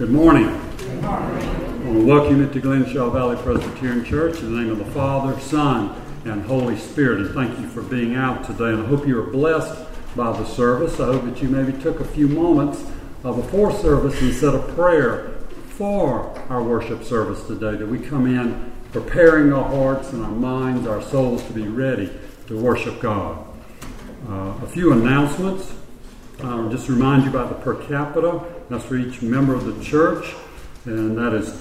Good morning. Good morning. I want to welcome you to Glenshaw Valley Presbyterian Church in the name of the Father, Son, and Holy Spirit. And thank you for being out today. And I hope you are blessed by the service. I hope that you maybe took a few moments before service and said a prayer for our worship service today, that we come in preparing our hearts and our minds, our souls to be ready to worship God. A few announcements. Just to remind you about the per capita. That's for each member of the church, and that is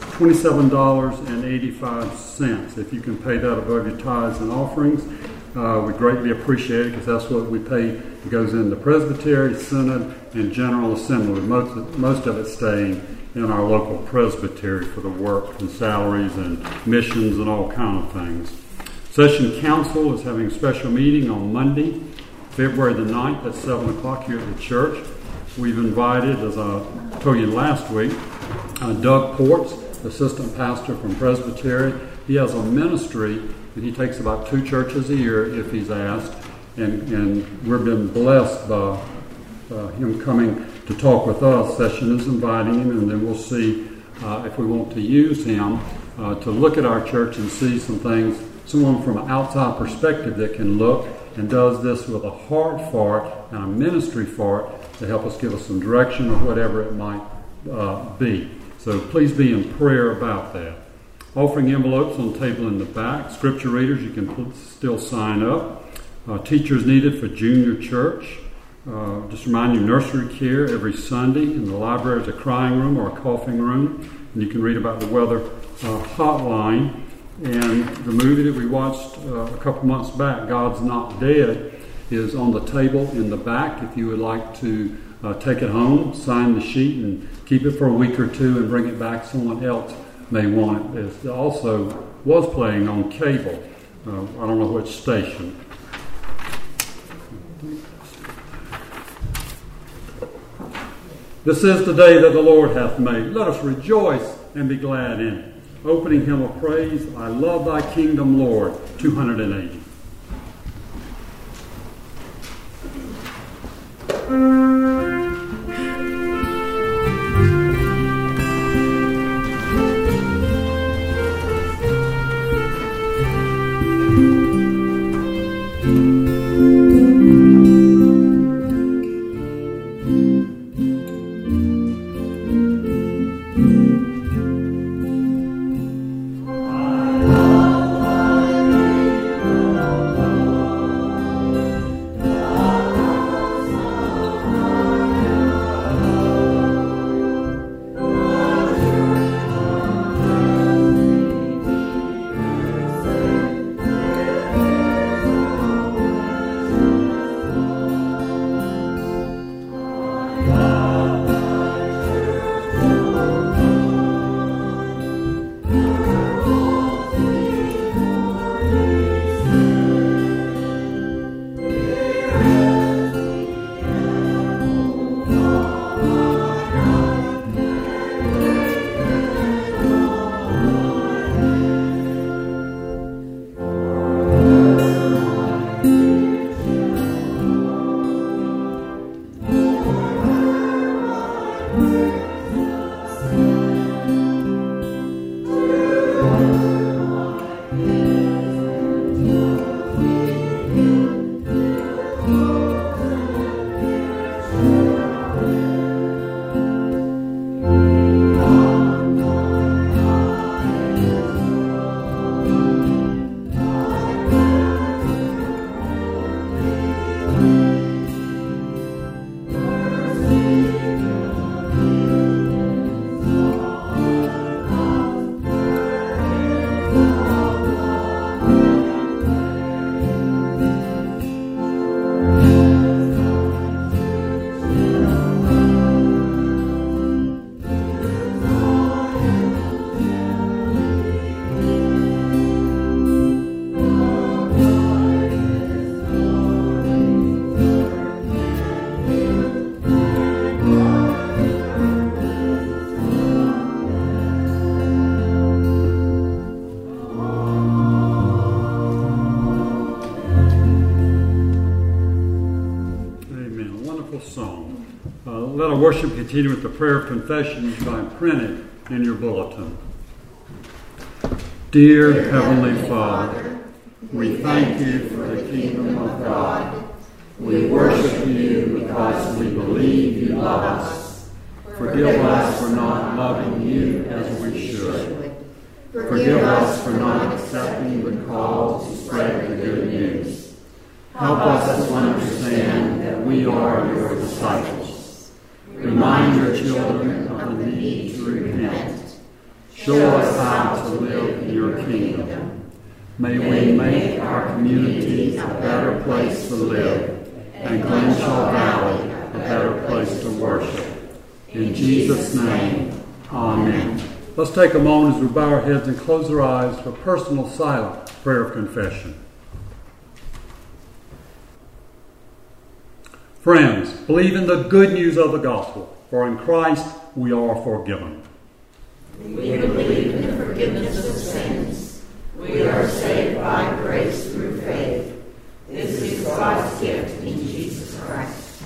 $27.85. If you can pay that above your tithes and offerings, we greatly appreciate it, because that's what we pay. It goes in the presbytery, synod, and general assembly. Most of it staying in our local presbytery for the work and salaries and missions and all kind of things. Session Council is having a special meeting on Monday, February the 9th at 7 o'clock here at the church. We've invited, as I told you last week, Doug Ports, assistant pastor from Presbytery. He has a ministry, and he takes about 2 churches a year if he's asked. And we've been blessed by him coming to talk with us. Session is inviting him, and then we'll see if we want to use him to look at our church and see some things, someone from an outside perspective that can look and does this with a heart for it and a ministry for it to help us give us some direction or whatever it might be. So please be in prayer about that. Offering envelopes on the table in the back. Scripture readers, you can still sign up. Teachers needed for junior church. Just remind you, nursery care every Sunday. In the library is a crying room or a coughing room. And you can read about the weather hotline. And the movie that we watched a couple months back, God's Not Dead, is on the table in the back. If you would like to take it home, sign the sheet, and keep it for a week or two and bring it back, someone else may want it. It also was playing on cable. I don't know which station. This is the day that the Lord hath made. Let us rejoice and be glad in it. Opening hymn of praise, I love thy kingdom, Lord, 280. Let our worship continue with the prayer of confession, which I printed in your bulletin. Dear Heavenly Father, we thank you for the kingdom of God. We worship you because we believe you love us. Forgive us for not loving you as we should. Forgive us for not accepting the call to spread the good news. Help us to understand that we are your disciples. Remind your children of the need to repent. Show us how to live in your kingdom. May we make our community a better place to live and Glenshaw Valley a better place to worship. In Jesus' name, amen. Let's take a moment as we bow our heads and close our eyes for personal silent prayer of confession. Friends, believe in the good news of the gospel, for in Christ we are forgiven. We believe in the forgiveness of sins. We are saved by grace through faith. This is God's gift in Jesus Christ.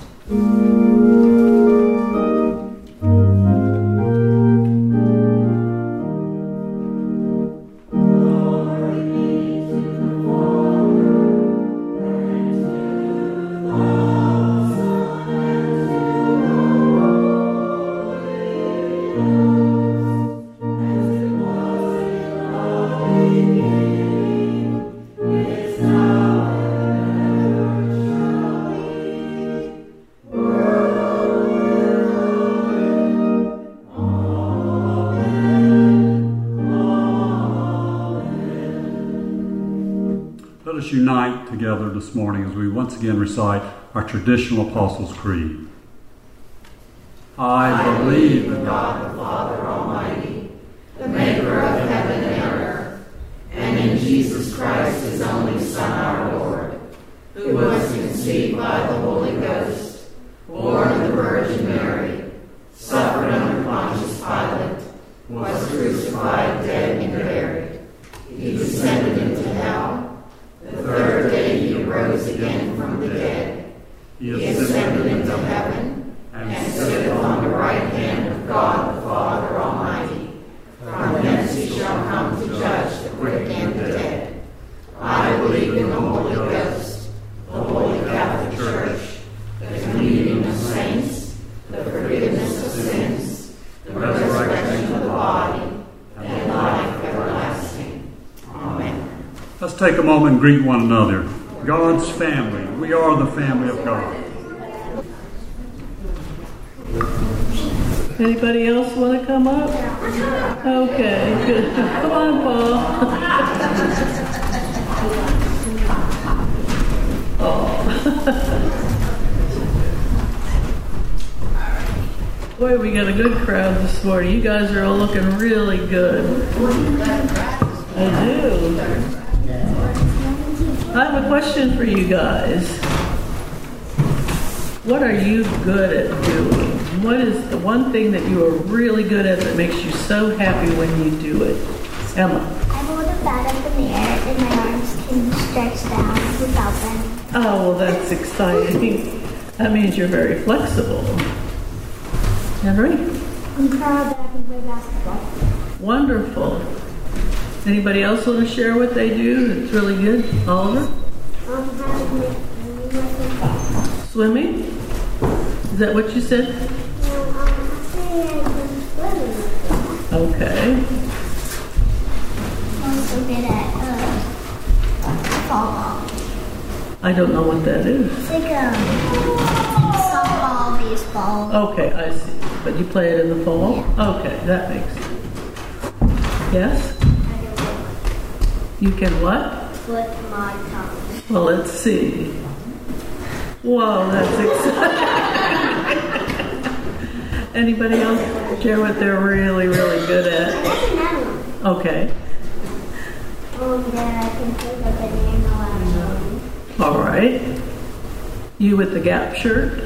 Let us unite together this morning as we once again recite our traditional Apostles' Creed. I believe in God the Father Almighty, the maker of heaven and earth, and in Jesus Christ, his only Son, our Lord, who was conceived by the Holy Ghost, born of the Virgin Mary, suffered under Pontius Pilate, was crucified, dead, and buried. He descended into hell. The third day he arose again from the dead. He ascended into heaven and sitteth on the right hand of God the Father Almighty. From thence he shall come to judge the quick and the dead. I believe in the Holy Ghost, the Holy Catholic Church, the communion of saints, the forgiveness of sins, the resurrection of the body, and life everlasting. Amen. Let's take a moment and greet one another. God's family. We are the family of God. Anybody else want to come up? Okay, good. Come on, Paul. Boy, we got a good crowd this morning. You guys are all looking really good. I do. I have a question for you guys. What are you good at doing? What is the one thing that you are really good at that makes you so happy when you do it? Emma. I hold a bat up in the air and my arms can stretch down without bending. Oh, well, that's exciting. That means you're very flexible. Henry? I'm proud that I can play basketball. Wonderful. Anybody else want to share what they do that's really good? Oliver? How to make Swimming? Is that what you said? No, actually I can swim. Okay. I'm also good at softball. I don't know what that is. It's like softball, baseball. Okay, I see. But you play it in the fall? Yeah. Okay, that makes sense. Yes? You can what? With my tongue. Well, let's see. Whoa, that's exciting. Anybody else share what they're really, really good at? That's another one. Okay. Then I can pick a banana. All right. You with the Gap shirt?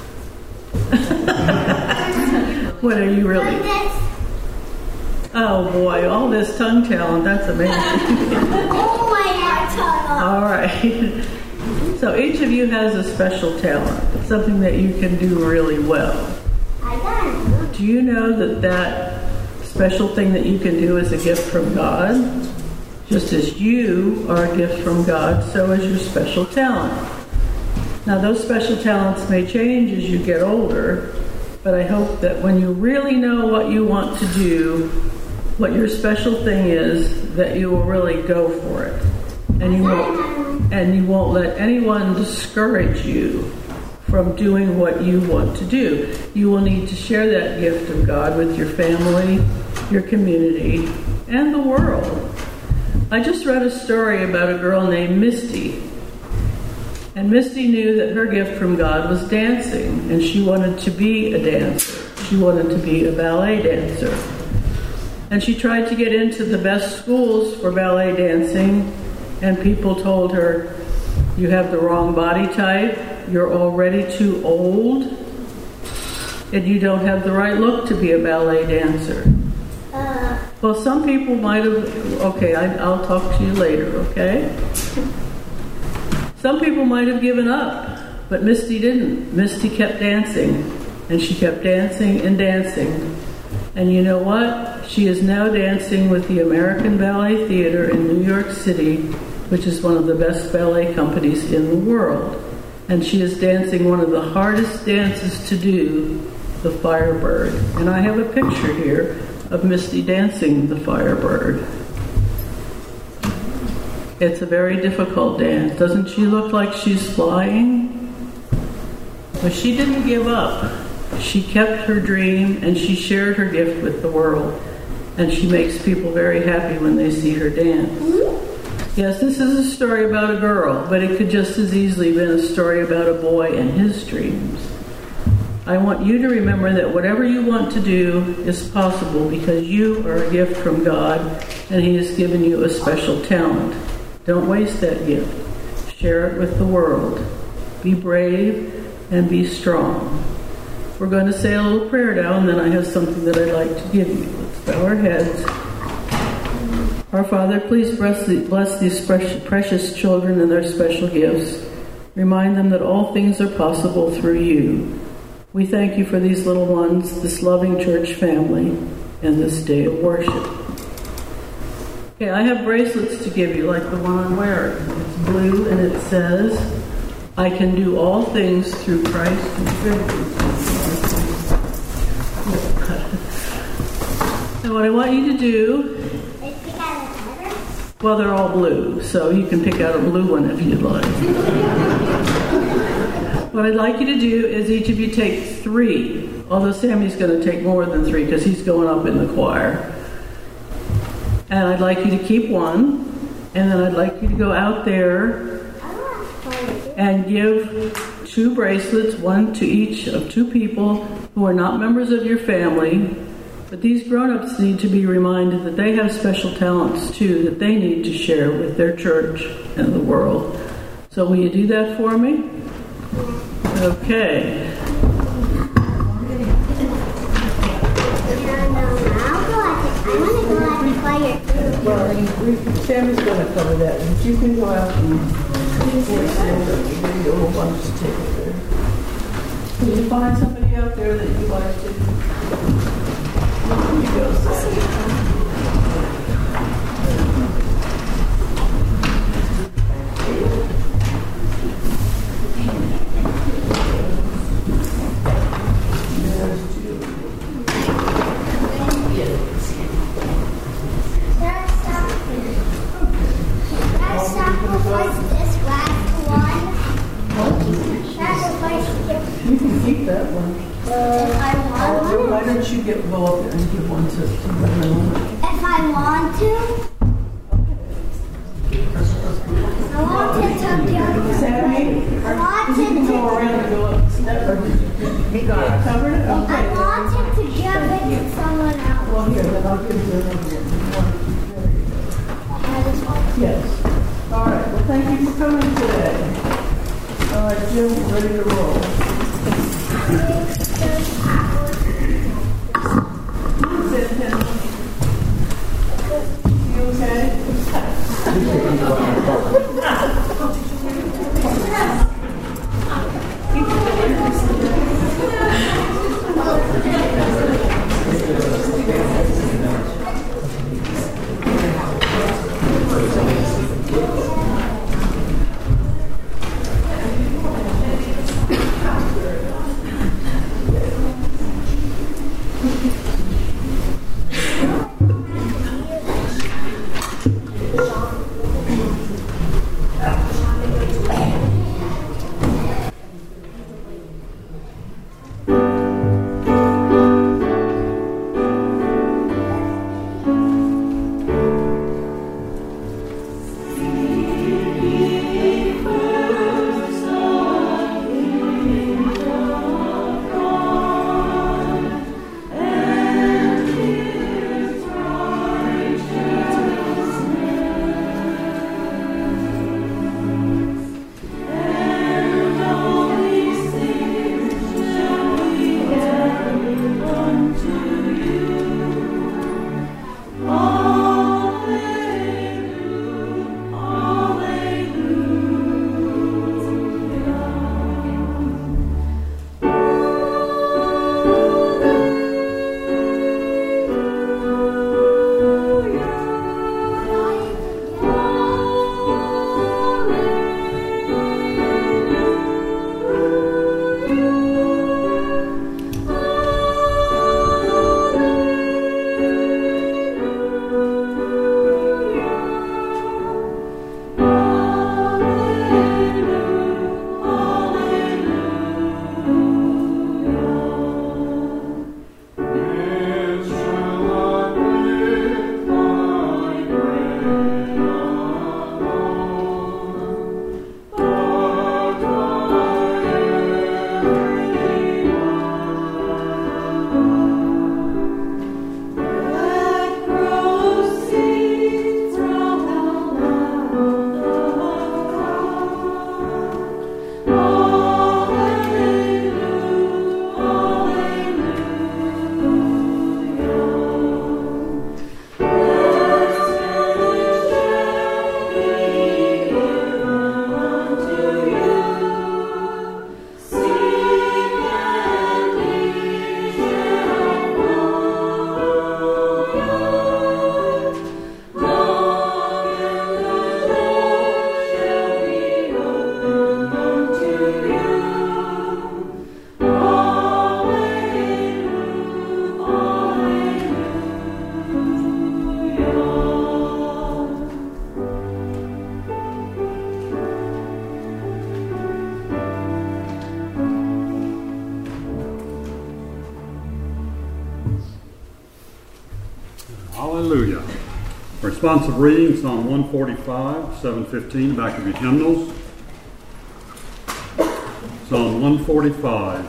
What are you really? Like this. Oh boy, all this tongue talent, that's amazing. Oh my God, tongue. All right. So each of you has a special talent, something that you can do really well. Do you know that that special thing that you can do is a gift from God? Just as you are a gift from God, so is your special talent. Now those special talents may change as you get older, but I hope that when you really know what you want to do, what your special thing is, that you will really go for it. And you won't let anyone discourage you from doing what you want to do. You will need to share that gift of God with your family, your community, and the world. I just read a story about a girl named Misty. And Misty knew that her gift from God was dancing, and she wanted to be a dancer. She wanted to be a ballet dancer. And she tried to get into the best schools for ballet dancing, and people told her, you have the wrong body type, you're already too old, and you don't have the right look to be a ballet dancer. Well, some people might have, okay, I'll talk to you later, okay? Some people might have given up, but Misty didn't. Misty kept dancing, and she kept dancing and dancing. And you know what? She is now dancing with the American Ballet Theater in New York City, which is one of the best ballet companies in the world. And she is dancing one of the hardest dances to do, the Firebird. And I have a picture here of Misty dancing the Firebird. It's a very difficult dance. Doesn't she look like she's flying? But she didn't give up. She kept her dream and she shared her gift with the world. And she makes people very happy when they see her dance. Yes, this is a story about a girl, but it could just as easily have been a story about a boy and his dreams. I want you to remember that whatever you want to do is possible because you are a gift from God and He has given you a special talent. Don't waste that gift. Share it with the world. Be brave and be strong. We're going to say a little prayer now, and then I have something that I'd like to give you. Let's bow our heads. Our Father, please bless these precious children and their special gifts. Remind them that all things are possible through you. We thank you for these little ones, this loving church family, and this day of worship. Okay, I have bracelets to give you, like the one I'm wearing. It's blue, and it says, I can do all things through Christ who strengthens me. And what I want you to do, well, they're all blue, so you can pick out a blue one if you'd like. What I'd like you to do is each of you take 3, although Sammy's going to take more than 3 because he's going up in the choir. And I'd like you to keep 1, and then I'd like you to go out there and give 2 bracelets, 1 to each of 2 people who are not members of your family. But these grown-ups need to be reminded that they have special talents too that they need to share with their church and the world. So will you do that for me? Okay. Well, Sammy's going to cover that. But you can go out and give you a whole bunch to take there. Can you find somebody out there that you'd like to? Here you go, Sammy. You can keep that one. Why don't you go up there and give one to them? If I want to? I wanted to give Sammy? I wanted You can to go around and go up. He got it covered? Okay. I wanted to give it to someone else. Well, here, then I'll give you another one. Yes. All right. Well, thank you for coming today. All right, Jim, ready to roll. You okay? Hallelujah. Responsive reading, Psalm 145, 715, back of your hymnals. Psalm 145.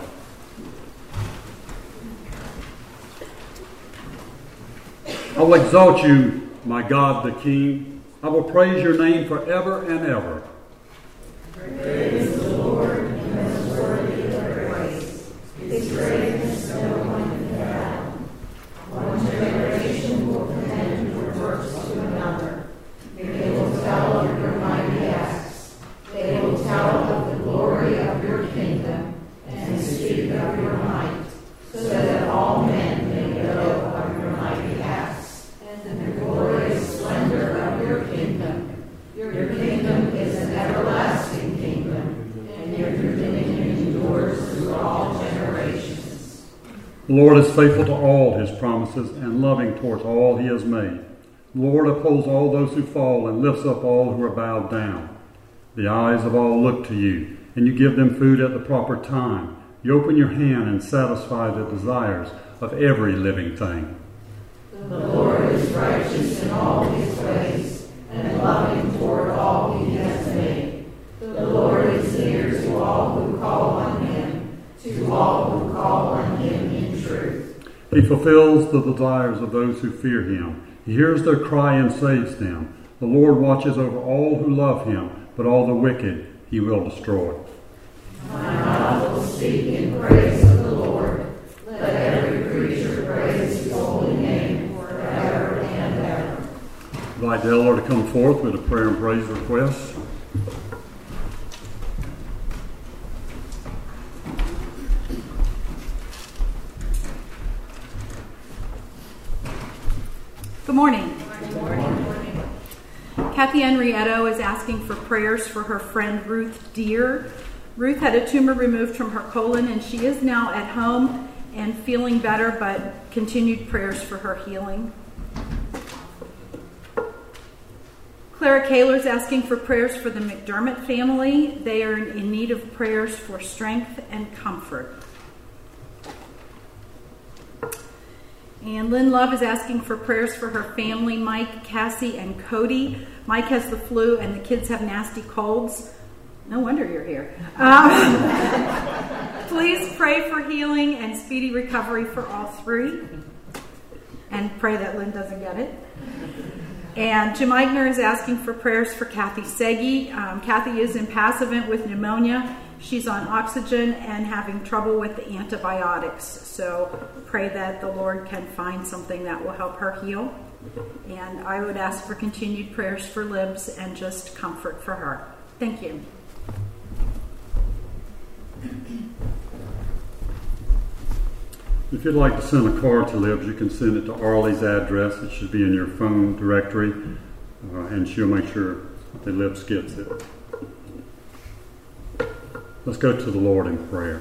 I will exalt you, my God the King. I will praise your name forever and ever. Praise the Lord, and is worthy of praise. His greatness no one can fathom. One generation will commend your works to another. They will tell of your mighty acts. They will tell of the glory of your kingdom and speak of your might, so that all men may know of your mighty acts and the glorious splendor of your kingdom. Your kingdom is an everlasting kingdom, and your dominion endures through all generations. The Lord is faithful to all his promises and loving towards all he has made. The Lord upholds all those who fall and lifts up all who are bowed down. The eyes of all look to you, and you give them food at the proper time. You open your hand and satisfy the desires of every living thing. The Lord is righteous in all his ways, and loving toward all he has made. The Lord is near to all who call on him, to all who call on him in truth. He fulfills the desires of those who fear him. He hears their cry and saves them. The Lord watches over all who love him, but all the wicked he will destroy. My mouth will speak in praise of the Lord. Let every creature praise his holy name forever and ever. I'd like Delor to come forth with a prayer and praise request. Good morning. Good morning. Kathy Henrietto is asking for prayers for her friend Ruth Deere. Ruth had a tumor removed from her colon, and she is now at home and feeling better, but continued prayers for her healing. Clara Kaler is asking for prayers for the McDermott family. They are in need of prayers for strength and comfort. And Lynn Love is asking for prayers for her family, Mike, Cassie, and Cody. Mike has the flu, and the kids have nasty colds. No wonder you're here. Please pray for healing and speedy recovery for all three. And pray that Lynn doesn't get it. And Jim Eigner is asking for prayers for Kathy Segi. Kathy is in Passivant with pneumonia. She's on oxygen and having trouble with the antibiotics. So pray that the Lord can find something that will help her heal. And I would ask for continued prayers for Libs and just comfort for her. Thank you. If you'd like to send a card to Libs, you can send it to Arlie's address. It should be in your phone directory, and she'll make sure that Libs gets it. Let's go to the Lord in prayer.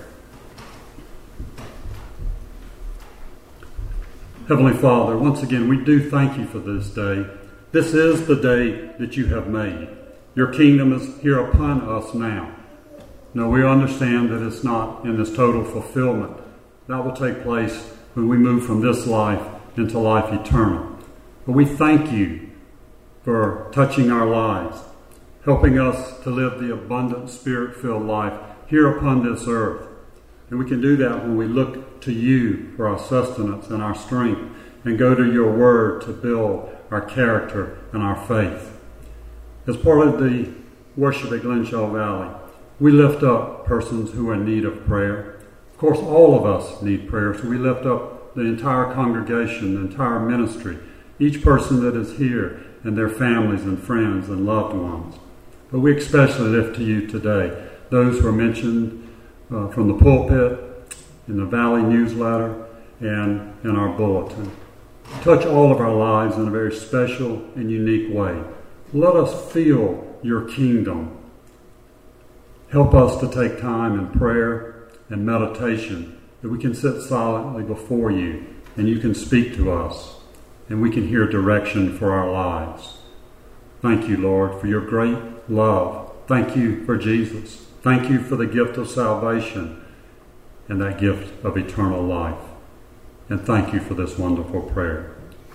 Heavenly Father, once again, we do thank you for this day. This is the day that you have made. Your kingdom is here upon us now. Now, we understand that it's not in this total fulfillment. That will take place when we move from this life into life eternal. But we thank you for touching our lives, helping us to live the abundant, spirit-filled life here upon this earth. And we can do that when we look to you for our sustenance and our strength and go to your word to build our character and our faith. As part of the worship at Glenshaw Valley, we lift up persons who are in need of prayer. Of course, all of us need prayer, so we lift up the entire congregation, the entire ministry, each person that is here and their families and friends and loved ones. But we especially lift to you today those who are mentioned from the pulpit, in the Valley newsletter, and in our bulletin. Touch all of our lives in a very special and unique way. Let us feel your kingdom. Help us to take time in prayer and meditation, that we can sit silently before you and you can speak to us and we can hear direction for our lives. Thank you, Lord, for your great love. Thank you for Jesus. Thank you for the gift of salvation and that gift of eternal life. And thank you for this wonderful prayer.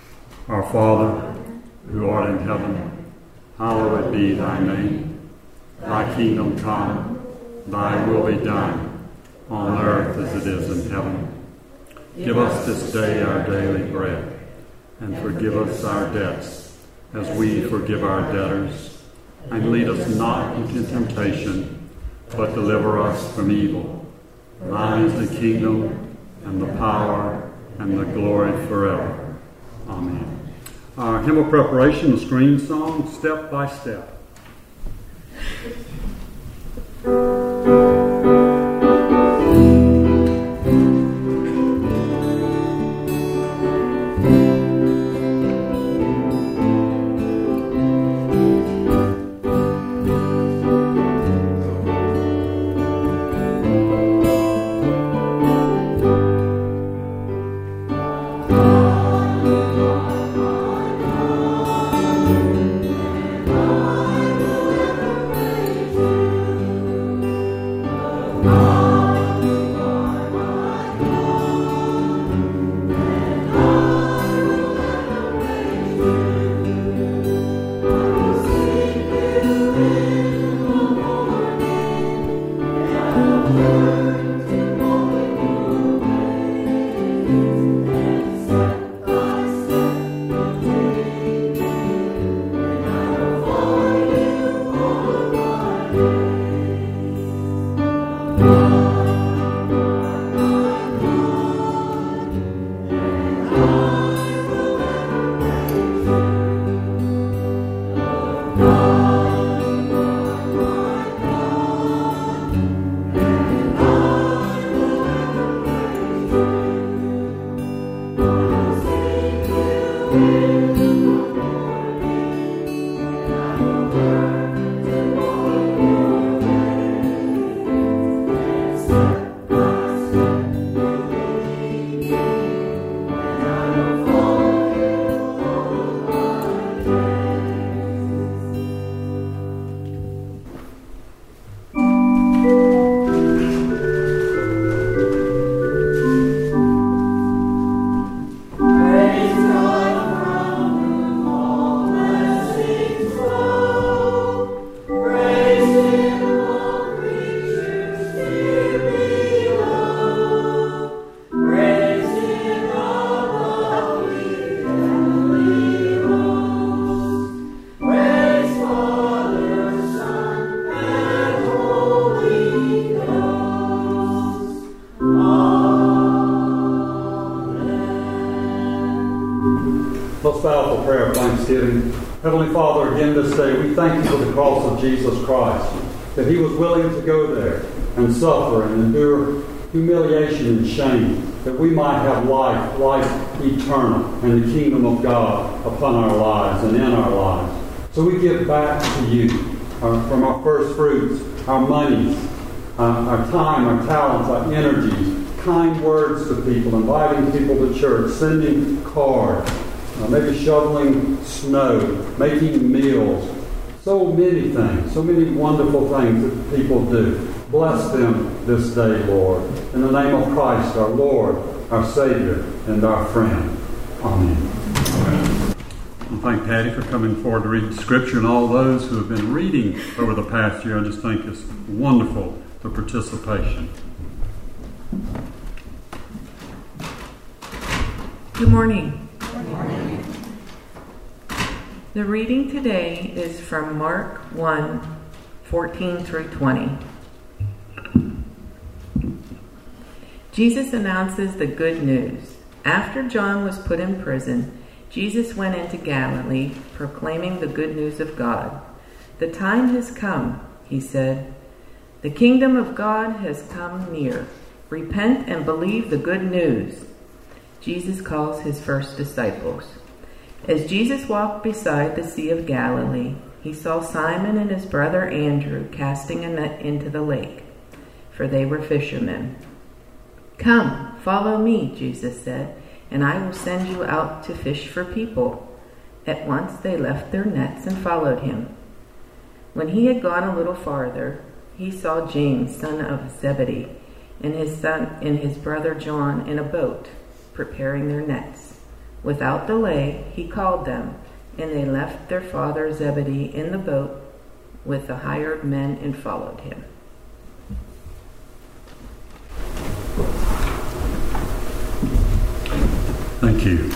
Our Father, who art in heaven, hallowed be thy name. Thy kingdom come, thy will be done, on earth as it is in heaven. Give us this day our daily bread, and forgive us our debts, as we forgive our debtors. And lead us not into temptation, but deliver us from evil. Thine is the kingdom, and the power, and the glory forever. Amen. Our hymn of preparation, the screen song, Step by Step. Let's bow for prayer of thanksgiving. Heavenly Father, again this day, we thank you for the cross of Jesus Christ, that he was willing to go there and suffer and endure humiliation and shame, that we might have life eternal, and the kingdom of God upon our lives and in our lives. So we give back to you from our first fruits, our monies, our time, our talents, our energies, kind words to people, inviting people to church, sending cards, maybe shoveling snow, making meals, so many things, so many wonderful things that people do. Bless them this day, Lord. In the name of Christ, our Lord, our Savior, and our friend. Amen. I thank Patty for coming forward to read Scripture, and all those who have been reading over the past year. I just think it's wonderful, the participation. Good morning. Good morning. The reading today is from Mark 1, 14 through 20. Jesus announces the good news. After John was put in prison, Jesus went into Galilee, proclaiming the good news of God. The time has come, he said. The kingdom of God has come near. Repent and believe the good news. Jesus calls his first disciples. As Jesus walked beside the Sea of Galilee, he saw Simon and his brother Andrew casting a net into the lake, for they were fishermen. Come, follow me, Jesus said, and I will send you out to fish for people. At once they left their nets and followed him. When he had gone a little farther, he saw James, son of Zebedee, and his brother John in a boat, preparing their nets. Without delay, he called them, and they left their father Zebedee in the boat with the hired men and followed him. Thank you.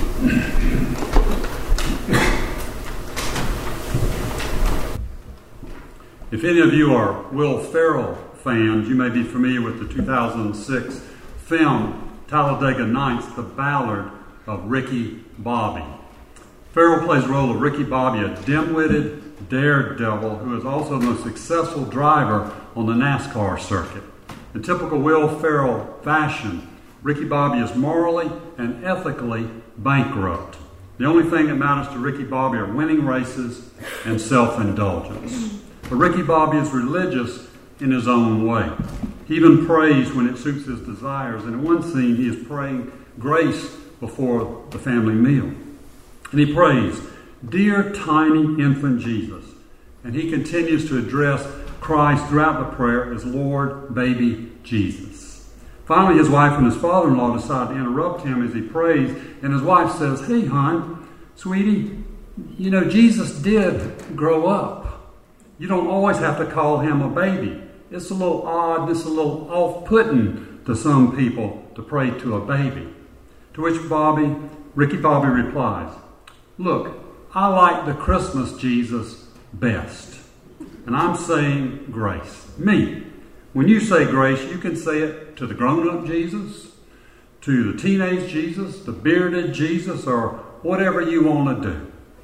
If any of you are Will Ferrell fans, you may be familiar with the 2006 film Talladega Nights, The Ballad of Ricky Bobby. Ferrell plays the role of Ricky Bobby, a dim-witted daredevil who is also the most successful driver on the NASCAR circuit. In typical Will Ferrell fashion, Ricky Bobby is morally and ethically bankrupt. The only thing that matters to Ricky Bobby are winning races and self-indulgence. But Ricky Bobby is religious in his own way. He even prays when it suits his desires. And in one scene, he is praying grace before the family meal. And he prays, "Dear tiny infant Jesus." And he continues to address Christ throughout the prayer as Lord, baby Jesus. Finally, his wife and his father-in-law decide to interrupt him as he prays. And his wife says, "Hey, hon, sweetie, you know, Jesus did grow up. You don't always have to call him a baby. It's a little odd, it's a little off-putting to some people to pray to a baby." To which Ricky Bobby replies, "Look, I like the Christmas Jesus best. And I'm saying grace. Me. When you say grace, you can say it to the grown-up Jesus, to the teenage Jesus, the bearded Jesus, or whatever you want to do."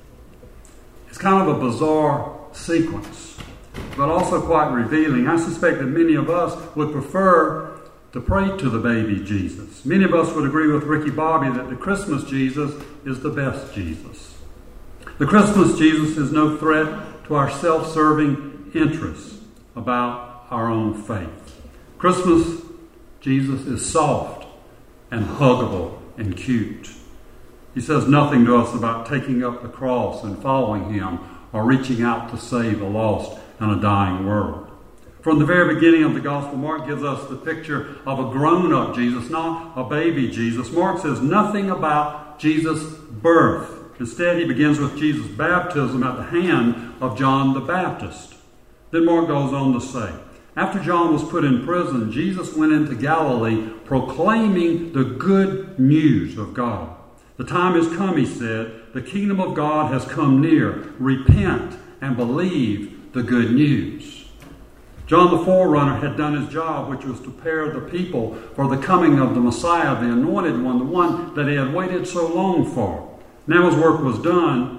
It's kind of a bizarre sequence, but also quite revealing. I suspect that many of us would prefer to pray to the baby Jesus. Many of us would agree with Ricky Bobby that the Christmas Jesus is the best Jesus. The Christmas Jesus is no threat to our self-serving interests about our own faith. Christmas Jesus is soft and huggable and cute. He says nothing to us about taking up the cross and following him or reaching out to save a lost and a dying world. From the very beginning of the Gospel, Mark gives us the picture of a grown-up Jesus, not a baby Jesus. Mark says nothing about Jesus' birth. Instead, he begins with Jesus' baptism at the hand of John the Baptist. Then Mark goes on to say, after John was put in prison, Jesus went into Galilee proclaiming the good news of God. "The time has come," he said. "The kingdom of God has come near. Repent and believe the good news." John the forerunner had done his job, which was to prepare the people for the coming of the Messiah, the anointed one, the one that they had waited so long for. Now his work was done,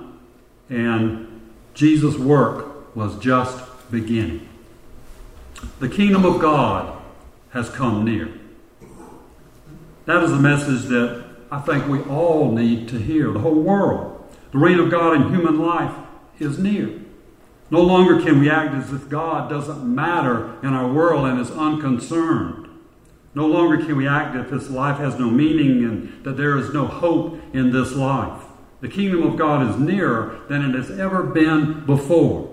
and Jesus' work was just beginning. The kingdom of God has come near. That is a message that I think we all need to hear, the whole world. The reign of God in human life is near. No longer can we act as if God doesn't matter in our world and is unconcerned. No longer can we act as if this life has no meaning and that there is no hope in this life. The kingdom of God is nearer than it has ever been before.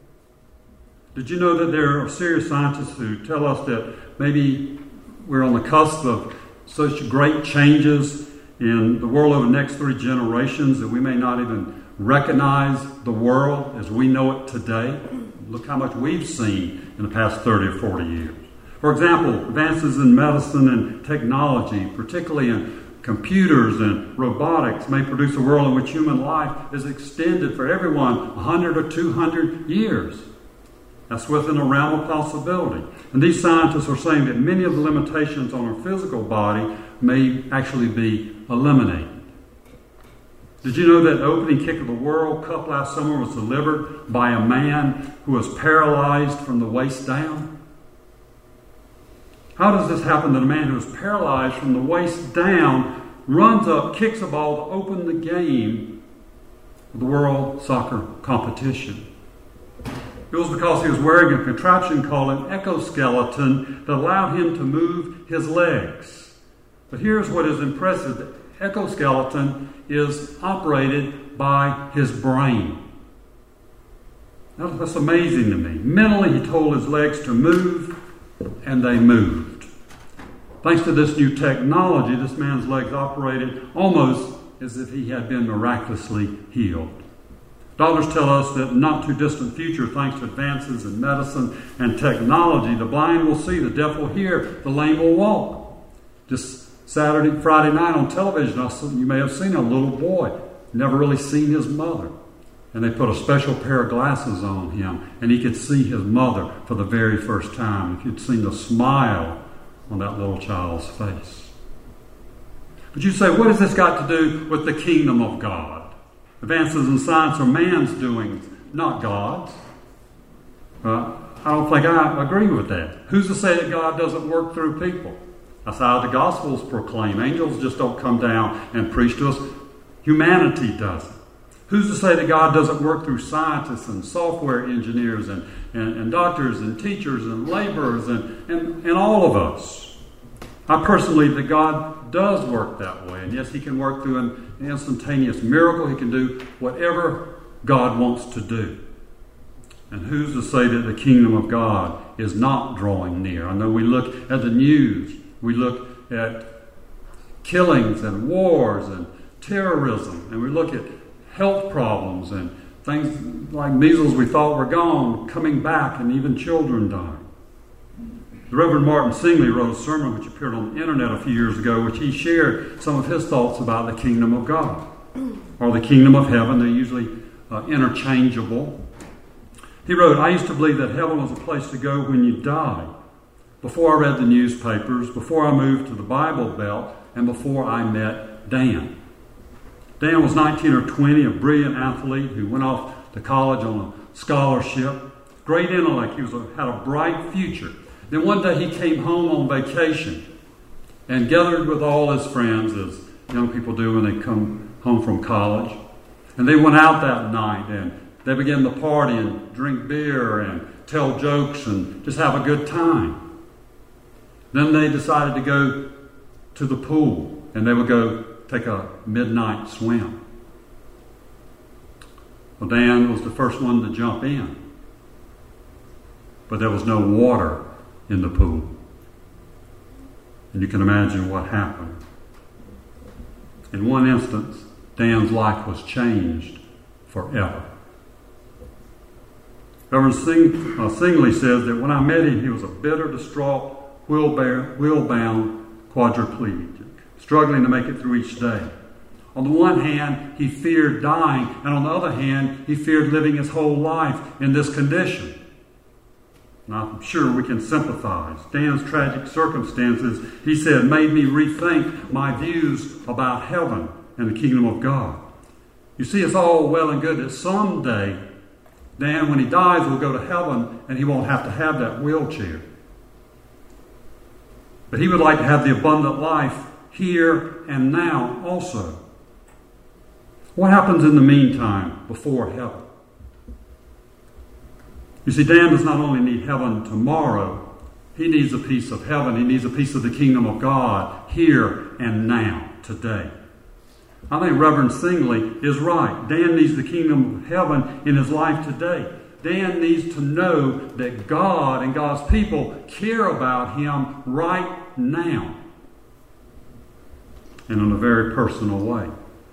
Did you know that there are serious scientists who tell us that maybe we're on the cusp of such great changes in the world over the next 3 generations that we may not even recognize the world as we know it today? Look how much we've seen in the past 30 or 40 years. For example, advances in medicine and technology, particularly in computers and robotics, may produce a world in which human life is extended for everyone 100 or 200 years. That's within the realm of possibility. And these scientists are saying that many of the limitations on our physical body may actually be eliminated. Did you know that the opening kick of the World Cup last summer was delivered by a man who was paralyzed from the waist down? How does this happen that a man who is paralyzed from the waist down runs up, kicks a ball to open the game of the World Soccer competition? It was because he was wearing a contraption called an exoskeleton that allowed him to move his legs. But here's what is impressive. The exoskeleton is operated by his brain. That's amazing to me. Mentally, he told his legs to move, and they moved. Thanks to this new technology, this man's legs operated almost as if he had been miraculously healed. Doctors tell us that in not too distant future, thanks to advances in medicine and technology, the blind will see, the deaf will hear, the lame will walk. Just Friday night on television, you may have seen a little boy, never really seen his mother. And they put a special pair of glasses on him, and he could see his mother for the very first time. He could see the smile on that little child's face. But you say, what has this got to do with the kingdom of God? Advances in science are man's doings, not God's. I don't think I agree with that. Who's to say that God doesn't work through people? That's how the Gospels proclaim. Angels just don't come down and preach to us. Humanity does it. Who's to say that God doesn't work through scientists and software engineers and doctors and teachers and laborers and all of us? I personally believe that God does work that way. And yes, he can work through an instantaneous miracle. He can do whatever God wants to do. And who's to say that the kingdom of God is not drawing near? I know we look at the news. We look at killings and wars and terrorism. And we look at health problems and things like measles we thought were gone, coming back, and even children dying. The Reverend Martin Singley wrote a sermon which appeared on the internet a few years ago, which he shared some of his thoughts about the kingdom of God, or the kingdom of heaven. They're usually interchangeable. He wrote, I used to believe that heaven was a place to go when you die. Before I read the newspapers, before I moved to the Bible Belt, and before I met Dan. Dan was 19 or 20, a brilliant athlete who went off to college on a scholarship. Great intellect. He had a bright future. Then one day he came home on vacation and gathered with all his friends, as young people do when they come home from college. And they went out that night and they began to party and drink beer and tell jokes and just have a good time. Then they decided to go to the pool and they would go take a midnight swim. Well, Dan was the first one to jump in, but there was no water in the pool. And you can imagine what happened. In one instance, Dan's life was changed forever. Reverend Singley says that when I met him, he was a bitter, distraught, wheel-bound quadriplegic, struggling to make it through each day. On the one hand, he feared dying, and on the other hand, he feared living his whole life in this condition. Now, I'm sure we can sympathize. Dan's tragic circumstances, he said, made me rethink my views about heaven and the kingdom of God. You see, it's all well and good that someday, Dan, when he dies, will go to heaven and he won't have to have that wheelchair. But he would like to have the abundant life here and now also. What happens in the meantime before heaven? You see, Dan does not only need heaven tomorrow, he needs a piece of heaven. He needs a piece of the kingdom of God here and now, today. I think Reverend Singley is right. Dan needs the kingdom of heaven in his life today. Dan needs to know that God and God's people care about him right now, and in a very personal way.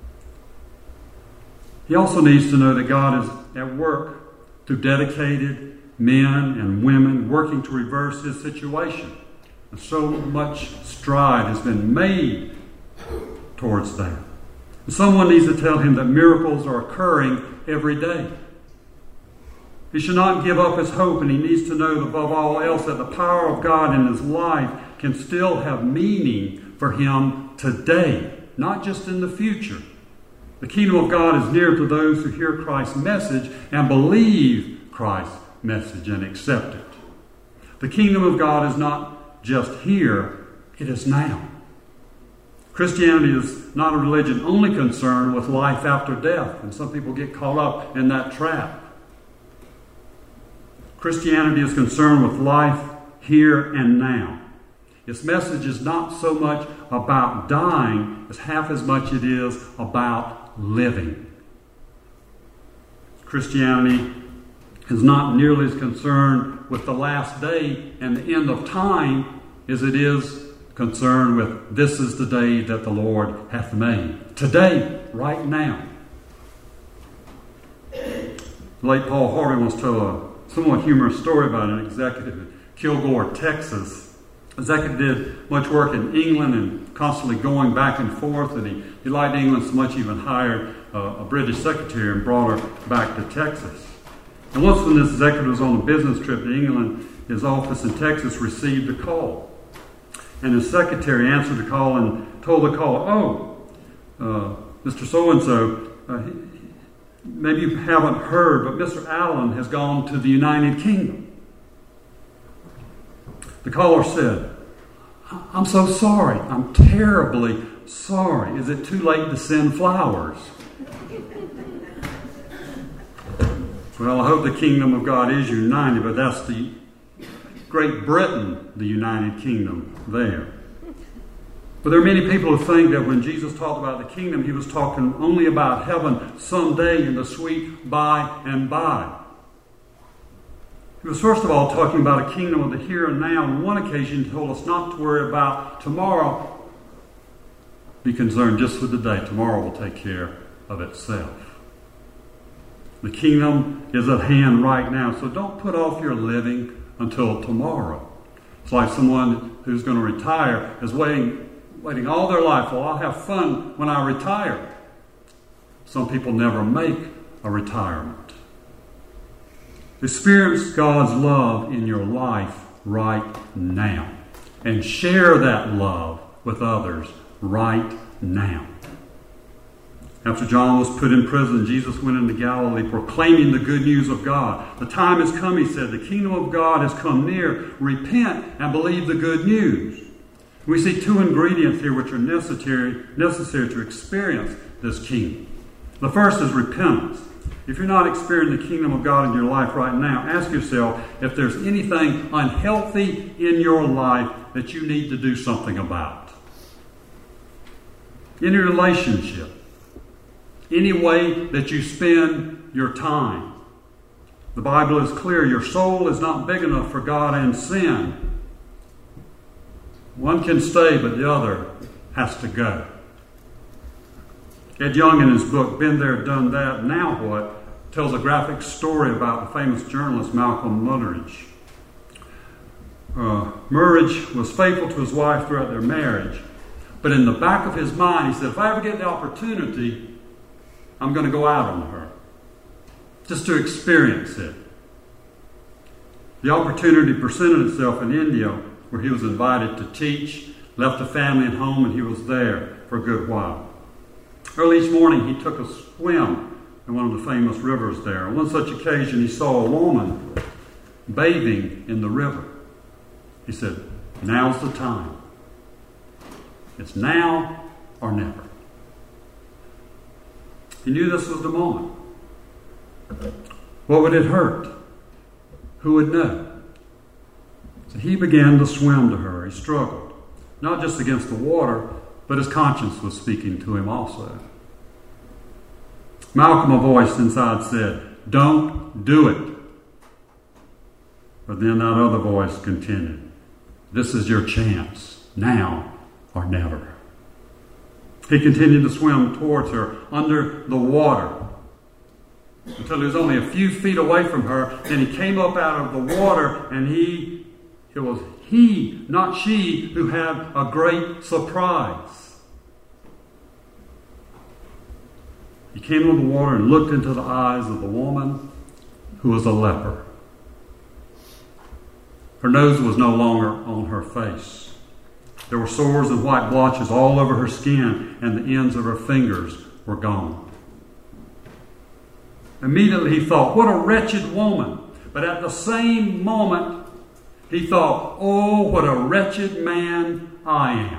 He also needs to know that God is at work through dedicated men and women working to reverse his situation. And so much stride has been made towards that. And someone needs to tell him that miracles are occurring every day. He should not give up his hope, and he needs to know above all else that the power of God in his life can still have meaning for him today, not just in the future. The kingdom of God is near to those who hear Christ's message and believe Christ's message and accept it. The kingdom of God is not just here, it is now. Christianity is not a religion only concerned with life after death, and some people get caught up in that trap. Christianity is concerned with life here and now. Its message is not so much about dying as half as much it is about living. Christianity is not nearly as concerned with the last day and the end of time as it is concerned with this is the day that the Lord hath made. Today, right now. The late Paul Harvey once told a somewhat humorous story about an executive in Kilgore, Texas. The executive did much work in England and constantly going back and forth, and he liked England so much he even hired a British secretary and brought her back to Texas. And once when this executive was on a business trip to England, his office in Texas received a call. And his secretary answered the call and told the caller, Mr. So-and-so, maybe you haven't heard, but Mr. Allen has gone to the United Kingdom. The caller said, I'm so sorry. I'm terribly sorry. Is it too late to send flowers? Well, I hope the kingdom of God is united, but that's the Great Britain, the United Kingdom there. But there are many people who think that when Jesus talked about the kingdom, he was talking only about heaven someday in the sweet by and by. He was first of all talking about a kingdom of the here and now. On one occasion, he told us not to worry about tomorrow. Be concerned just with the day. Tomorrow will take care of itself. The kingdom is at hand right now, so don't put off your living until tomorrow. It's like someone who's going to retire is waiting all their life. Well, I'll have fun when I retire. Some people never make a retirement. Experience God's love in your life right now. And share that love with others right now. After John was put in prison, Jesus went into Galilee proclaiming the good news of God. The time has come, he said. The kingdom of God has come near. Repent and believe the good news. We see two ingredients here which are necessary to experience this kingdom. The first is repentance. If you're not experiencing the kingdom of God in your life right now, ask yourself if there's anything unhealthy in your life that you need to do something about. Any relationship, any way that you spend your time. The Bible is clear. Your soul is not big enough for God and sin. One can stay, but the other has to go. Ed Young, in his book, Been There, Done That, Now What?, tells a graphic story about the famous journalist Malcolm Muggeridge. Muggeridge was faithful to his wife throughout their marriage, but in the back of his mind, he said, if I ever get the opportunity, I'm going to go out on her, just to experience it. The opportunity presented itself in India, where he was invited to teach, left the family at home, and he was there for a good while. Early each morning, he took a swim in one of the famous rivers there. On one such occasion, he saw a woman bathing in the river. He said, now's the time. It's now or never. He knew this was the moment. What would it hurt? Who would know? So he began to swim to her. He struggled, not just against the water, but his conscience was speaking to him also. Malcolm, a voice inside, said, don't do it. But then that other voice continued, this is your chance, now or never. He continued to swim towards her under the water until he was only a few feet away from her. Then he came up out of the water, and it was he, not she, who had a great surprise. He came into the water and looked into the eyes of the woman who was a leper. Her nose was no longer on her face. There were sores and white blotches all over her skin, and the ends of her fingers were gone. Immediately he thought, what a wretched woman. But at the same moment, he thought, oh, what a wretched man I am.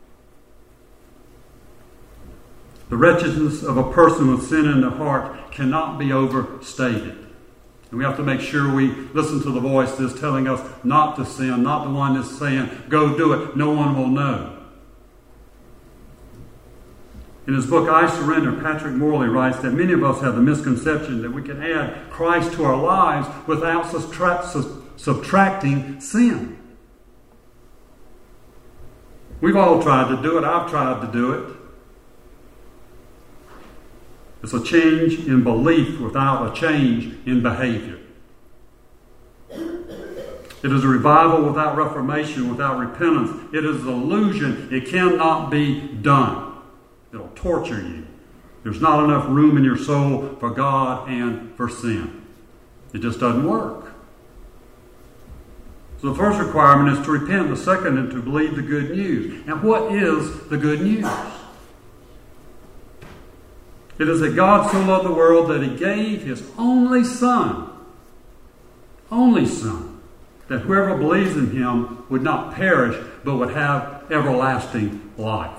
The wretchedness of a person with sin in their heart cannot be overstated. And we have to make sure we listen to the voice that's telling us not to sin, not the one that's saying, go do it, no one will know. In his book, I Surrender, Patrick Morley writes that many of us have the misconception that we can add Christ to our lives without subtracting sin. We've all tried to do it. I've tried to do it. It's a change in belief without a change in behavior. It is a revival without reformation, without repentance. It is an illusion. It cannot be done. It'll torture you. There's not enough room in your soul for God and for sin. It just doesn't work. So the first requirement is to repent. The second is to believe the good news. And what is the good news? It is that God so loved the world that He gave His only Son, that whoever believes in Him would not perish, but would have everlasting life.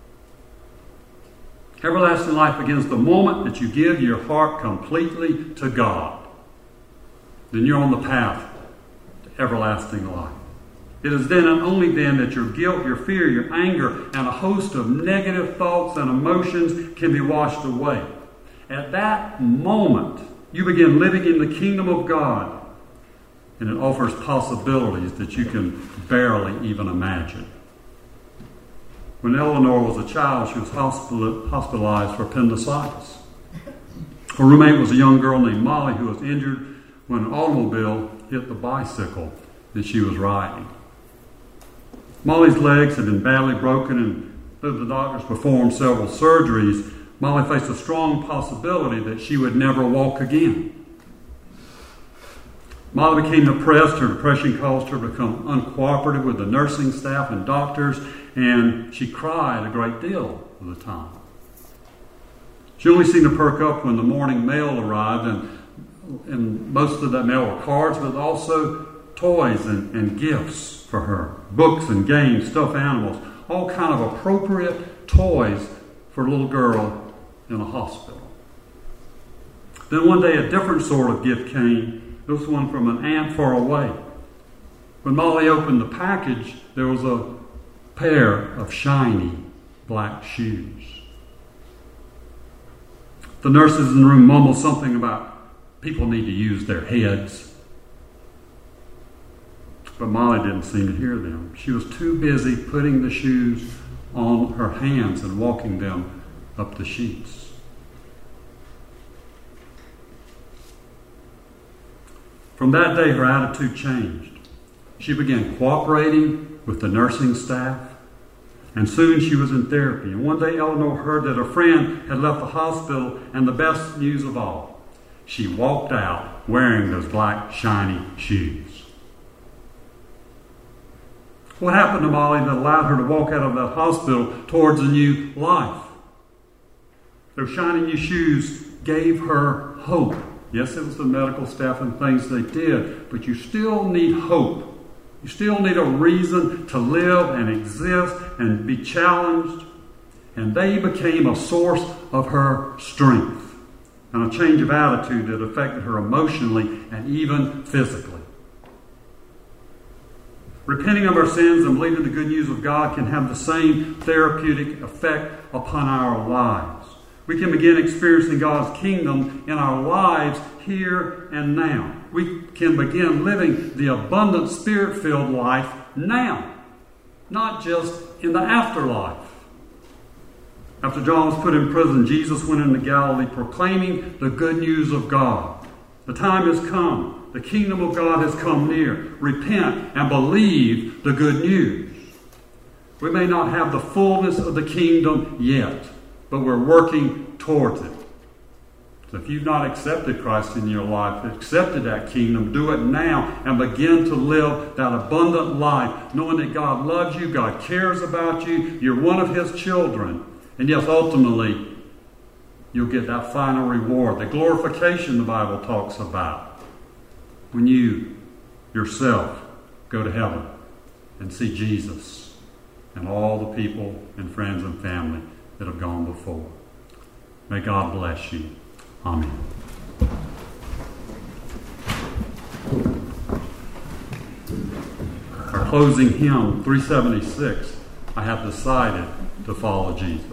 Everlasting life begins the moment that you give your heart completely to God. Then you're on the path to everlasting life. It is then and only then that your guilt, your fear, your anger, and a host of negative thoughts and emotions can be washed away. At that moment, you begin living in the kingdom of God, and it offers possibilities that you can barely even imagine. When Eleanor was a child, she was hospitalized for appendicitis. Her roommate was a young girl named Molly who was injured when an automobile hit the bicycle that she was riding. Molly's legs had been badly broken, and though the doctors performed several surgeries, Molly faced a strong possibility that she would never walk again. Molly became depressed. Her depression caused her to become uncooperative with the nursing staff and doctors, and she cried a great deal of the time. She only seemed to perk up when the morning mail arrived, and most of that mail were cards, but also toys and gifts for her. Books and games, stuffed animals, all kind of appropriate toys for a little girl in a hospital. Then one day a different sort of gift came. This one from an aunt far away. When Molly opened the package, there was a pair of shiny black shoes. The nurses in the room mumbled something about people need to use their heads. But Molly didn't seem to hear them. She was too busy putting the shoes on her hands and walking them up the sheets. From that day, her attitude changed. She began cooperating with the nursing staff, and soon she was in therapy. And one day, Eleanor heard that a friend had left the hospital, and the best news of all, she walked out wearing those black, shiny shoes. What happened to Molly that allowed her to walk out of that hospital towards a new life? Those shiny new shoes gave her hope. Yes, it was the medical staff and things they did, but you still need hope. You still need a reason to live and exist and be challenged. And they became a source of her strength and a change of attitude that affected her emotionally and even physically. Repenting of our sins and believing the good news of God can have the same therapeutic effect upon our lives. We can begin experiencing God's kingdom in our lives here and now. We can begin living the abundant Spirit-filled life now, not just in the afterlife. After John was put in prison, Jesus went into Galilee proclaiming the good news of God. The time has come. The kingdom of God has come near. Repent and believe the good news. We may not have the fullness of the kingdom yet, but we're working towards it. So if you've not accepted Christ in your life, accepted that kingdom, do it now and begin to live that abundant life, knowing that God loves you, God cares about you, you're one of His children. And yes, ultimately, you'll get that final reward, the glorification the Bible talks about, when you yourself go to heaven and see Jesus and all the people and friends and family that have gone before. May God bless you. Amen. Our closing hymn, 376, I have decided to follow Jesus.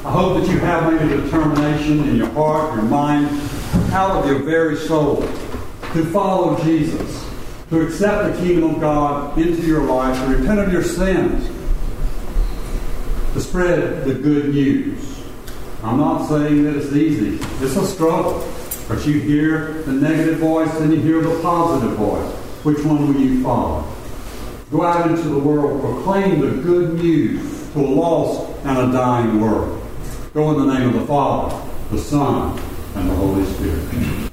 I hope that you have made a determination in your heart, your mind, out of your very soul to follow Jesus, to accept the kingdom of God into your life, to repent of your sins, to spread the good news. I'm not saying that it's easy. It's a struggle. But you hear the negative voice and you hear the positive voice. Which one will you follow? Go out into the world, proclaim the good news to a lost and a dying world. Go in the name of the Father, the Son, and the Holy Spirit.